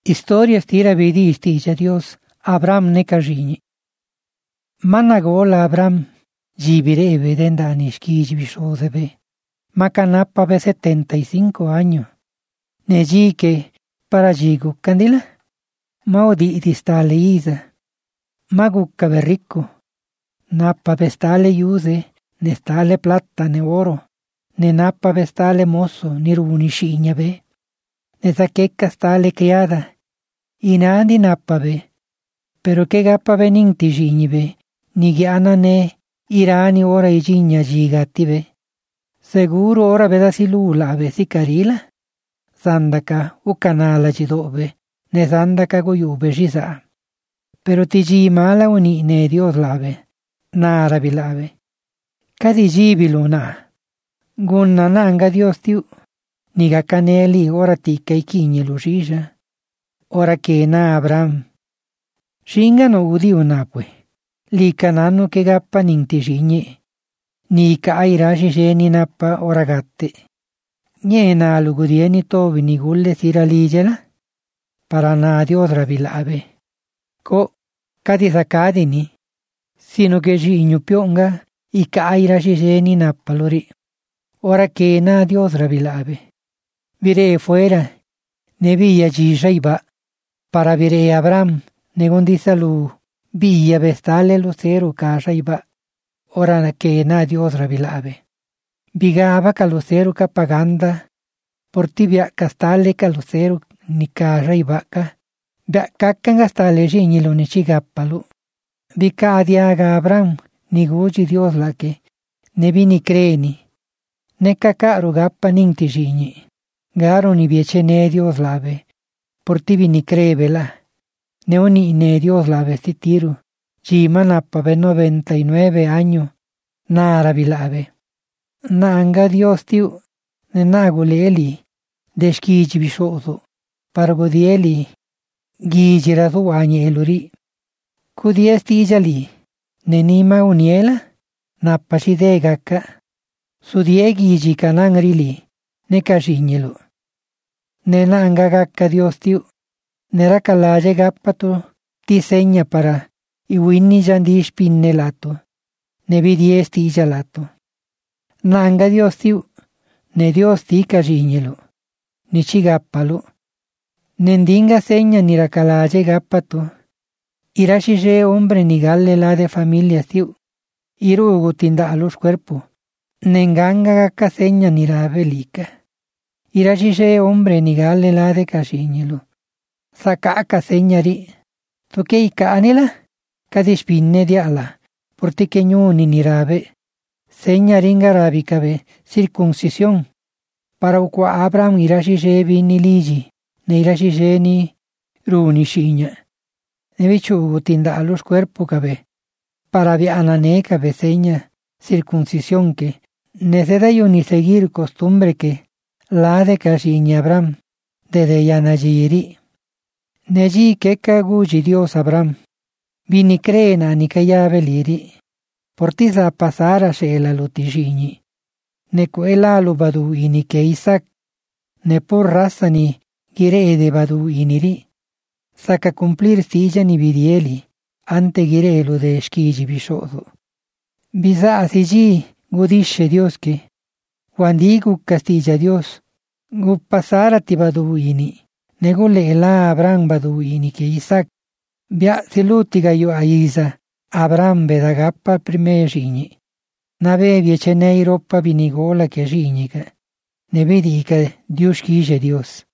Historia stira vedi stigia Dios Abram ne kajini. Managola Abram jibire vedenda nishkij bishozebe. Macanapa be 75 años. Nejike para jigu candila. Maudi distale isa. Magukka berrico. Nappa bestale use, ne stale plata ne oro. Ne nappa bestale mosso ni runi scigne be. Ne saquecca stale criada. Inandi nappa be. Pero che gappa be ninti scigne be. Ni ghiana ne irani ora i gigna gigatti be. Seguro ora vedasi lula be si carila. Sandaka u canala ci dove. Ne sandaka goyube ci sa. Pero ti gi mala uni ne Dios lave. Nara bilave. Cadi gibilu na. Gunna nanga Dios tiu. Niga caneli ora ticca i chigni luciscia. Ora che na Abram. Shingano udiu napue. Li cananno che gappa ninti cigni. Ni ka airaci ceni nappa ora gatte. Niena lugudieni tovi ni gulle tira ligela. Para na Dios rabilave. Ko cadi sacadini. Sino che gigno pionga i caira ceni nappalori. Ora che na Dios rabilave. Vire fuera, ne via gisha iba. Para vire Abram, ne gondisa lu, via vestale lucero casa iba. Ora che na Dios rabilave. Vigava ca lucero capaganda. Porti via castale ca lucero ni casa ibaca. Via caccanga stale gignilo ne cigappalu. Vicadiaga Abram, ni gugi Dios la che, ne vini creni, ne cacaru gappa ninti gigni, garo ni viece ne Dios lave, portivi ni crevela, ne oni ne Dios lave sti tiru, gima nappa per 99 años, nara vilave. Nanga Dios tiu, ne naguleli, deschigi bisoso, pargodieli, gigira su agneluri. Cudiesti jali, nenima uniela, nappa si degacca, su diegi jicanangrili, ne cajignelu. Ne nanga gacca Dios tiu, ne racalaje gappato, ti segna para, i winni jandi spinne lato, ne vidiesti jalato. Nanga Dios tiu, ne Dios ti cajignelu, ni cigappalu, nendinga segna ni racalaje gappato, Irashije hombre ni galle la de familia tiu. Irugu tinda a los cuerpos. Nenganga gaka seña ni la velica. Irashije hombre ni galle la de casignelo. Sakaka seña ri. Tokei canela. Cadispinne di ala. Portiqueñuni ni rabe. Seña ringa rabicabe. Circuncisión. Para uqua Abraham irashije vini ligi. Ne irashije ni runi shiña. Ne vichugu tinda a los cuerpos cabe. Para vianane cabe seña circuncisión que necedayo ni seguir costumbre que la de casi Abraham de yanayiri. Neji que caguji Dios Abraham. Vini crena ni caya veliri. Portiza pasara se la lutigini. Ne cuela lo badu ini que Isaac. Ne por raza ni gire de badu iniri. Saca cumplir silla ni vidieli, ante girelo de esquigi bisoso. Bisa asigi gudisce Dios que, guandigu castilla Dios, gu pasara ti baduini, negule la Abraham baduini que Isaac, via silutiga yo a Isa, Abraham bedagappa prime gini. Nave viece nei roppa vinigola che ginica, ne vedi che Dios quise Dios.